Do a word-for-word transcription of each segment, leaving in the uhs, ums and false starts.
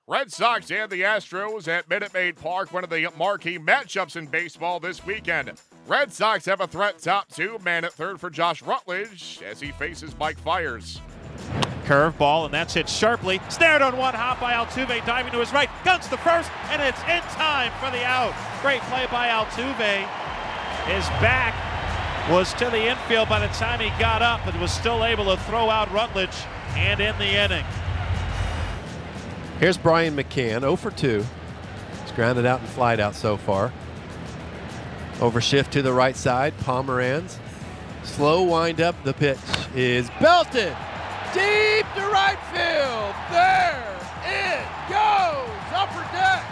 Red Sox and the Astros at Minute Maid Park, one of the marquee matchups in baseball this weekend. Red Sox have a threat top two, man at third for Josh Rutledge as he faces Mike Fiers. Curveball, and that's hit sharply. Snared on one hop by Altuve, diving to his right. Guns to first, and it's in time for the out. Great play by Altuve. His back was to the infield by the time he got up, but was still able to throw out Rutledge and end the inning. Here's Brian McCann, oh for two. He's grounded out and flied out so far. Over shift to the right side, Pomeranz. Slow wind up, the pitch is belted. Deep to right field. There it goes. Upper deck.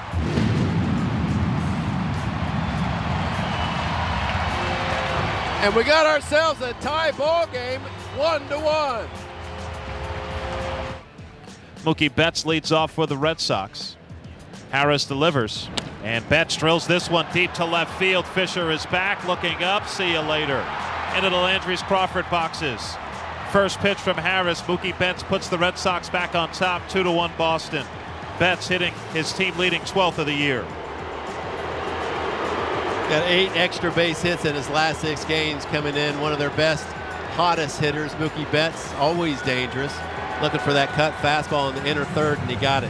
And we got ourselves a tie ball game, one to one. Mookie Betts leads off for the Red Sox. Harris delivers, and Betts drills this one deep to left field. Fisher is back, looking up. See you later. Into the Landry's Crawford boxes. First pitch from Harris. Mookie Betts puts the Red Sox back on top, two to one Boston. Betts hitting his team-leading twelfth of the year. Got eight extra base hits in his last six games, coming in one of their best, hottest hitters. Mookie Betts, always dangerous. Looking for that cut fastball in the inner third, and he got it.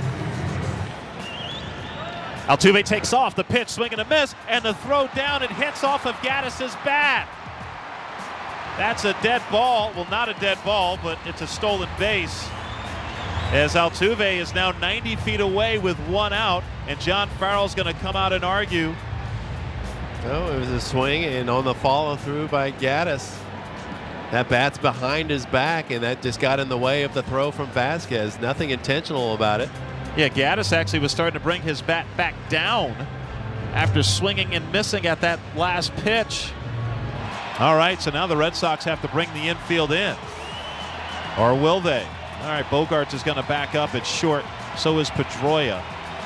Altuve takes off. The pitch, swing and a miss, and the throw down. It hits off of Gaddis's bat. That's a dead ball. Well, not a dead ball, but it's a stolen base. As Altuve is now ninety feet away with one out, and John Farrell's going to come out and argue. Oh, it was a swing, and on the follow-through by Gaddis. That bat's behind his back, and that just got in the way of the throw from Vasquez. Nothing intentional about it. Yeah, Gaddis actually was starting to bring his bat back down after swinging and missing at that last pitch. All right, so now the Red Sox have to bring the infield in. Or will they? All right, Bogaerts is going to back up. It's short. So is Pedroia.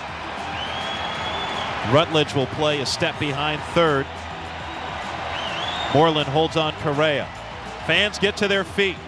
Rutledge will play a step behind third. Moreland holds on Correa. Fans get to their feet.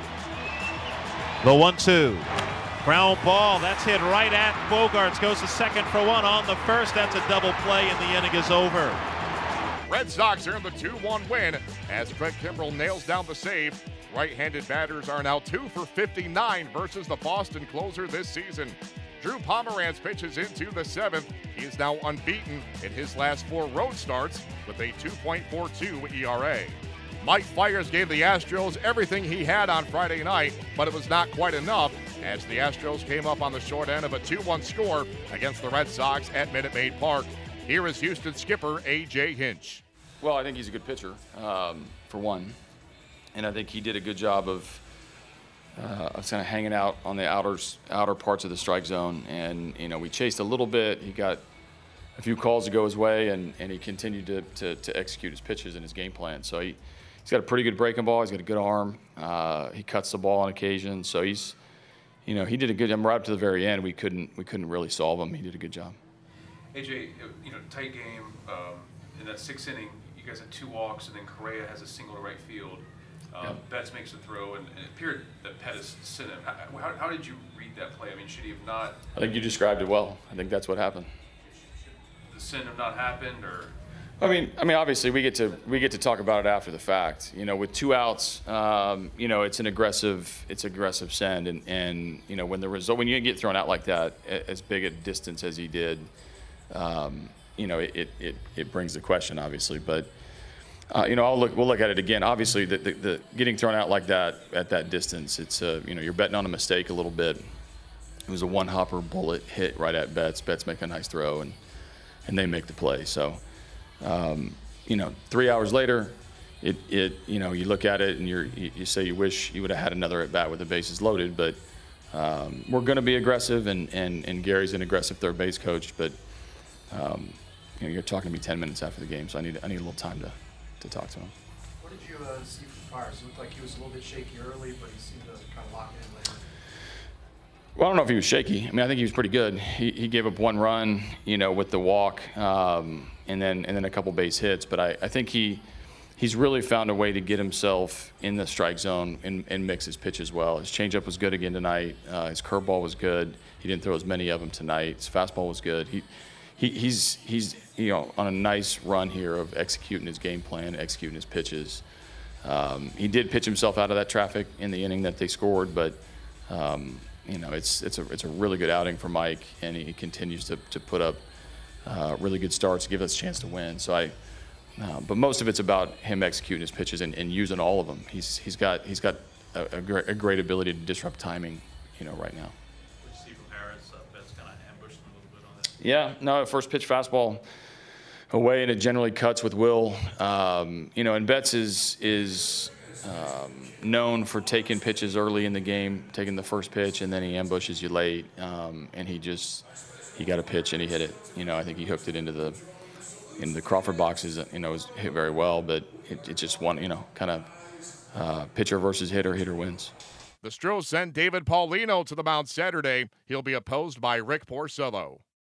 The one two. Ground ball. That's hit right at Bogaerts. Goes to second for one on the first. That's a double play, and the inning is over. Red Sox earn the two one win as Craig Kimbrell nails down the save. Right-handed batters are now two for fifty-nine versus the Boston closer this season. Drew Pomeranz pitches into the seventh. He is now unbeaten in his last four road starts with a two point four two E R A. Mike Fiers gave the Astros everything he had on Friday night, but it was not quite enough as the Astros came up on the short end of a two one score against the Red Sox at Minute Maid Park. Here is Houston skipper A J Hinch. Well, I think he's a good pitcher, um, for one. And I think he did a good job of, uh, of kind of hanging out on the outer, outer parts of the strike zone. And, you know, we chased a little bit. He got a few calls to go his way, and, and he continued to, to, to execute his pitches and his game plan. So he, he's got a pretty good breaking ball. He's got a good arm. Uh, he cuts the ball on occasion. So he's, you know, he did a good job. Right up to the very end, we couldn't, we couldn't really solve him. He did a good job. A J, you know, tight game. Um, in that sixth inning, you guys had two walks, and then Correa has a single to right field. Um, yep. Betts makes a throw, and, and it appeared that Pettis sent him. How, how, how did you read that play? I mean, should he have not? I think you described it well. I think that's what happened. Should the sin have not happened, or? I mean, I mean, obviously, we get to we get to talk about it after the fact. You know, with two outs, um, you know, it's an aggressive, it's aggressive send, and and you know, when the result, when you get thrown out like that, as big a distance as he did, um, you know, it, it it brings the question, obviously, but. Uh, you know, I'll look. We'll look at it again. Obviously, the, the, the getting thrown out like that at that distance, it's uh, you know, you're betting on a mistake a little bit. It was a one-hopper bullet hit right at Betts. Betts make a nice throw, and and they make the play. So, um, you know, three hours later, it it you know, you look at it and you're you, you say you wish you would have had another at bat with the bases loaded. But um, we're going to be aggressive, and, and and Gary's an aggressive third base coach. But um, you know, you're talking to me ten minutes after the game, so I need I need a little time to. to talk to him. What did you uh, see from Fiers? It looked like he was a little bit shaky early, but he seemed to kind of lock in later. Well, I don't know if he was shaky. I mean, I think he was pretty good. He, he gave up one run, you know, with the walk, um, and then and then a couple base hits. But I, I think he he's really found a way to get himself in the strike zone and, and mix his pitches well. His changeup was good again tonight. Uh, his curveball was good. He didn't throw as many of them tonight. His fastball was good. He, he he's he's you know on a nice run here of executing his game plan, executing his pitches. Um, he did pitch himself out of that traffic in the inning that they scored, but um, you know it's it's a it's a really good outing for Mike, and he continues to to put up uh, really good starts, give us a chance to win. So I. Uh, but most of it's about him executing his pitches and, and using all of them. He's he's got he's got a, a, great, a great ability to disrupt timing, you know, right now. What you see from Harris, uh, Betts kind of ambushed him a little bit on that. Yeah, no, first pitch fastball away, and it generally cuts with Will. Um, you know, and Betts is is um, known for taking pitches early in the game, taking the first pitch, and then he ambushes you late. Um, and he just he got a pitch and he hit it. You know, I think he hooked it into the. In the Crawford boxes, you know, it was hit very well, but it, it just won, you know, kind of uh, pitcher versus hitter, hitter wins. The Stros send David Paulino to the mound Saturday. He'll be opposed by Rick Porcello.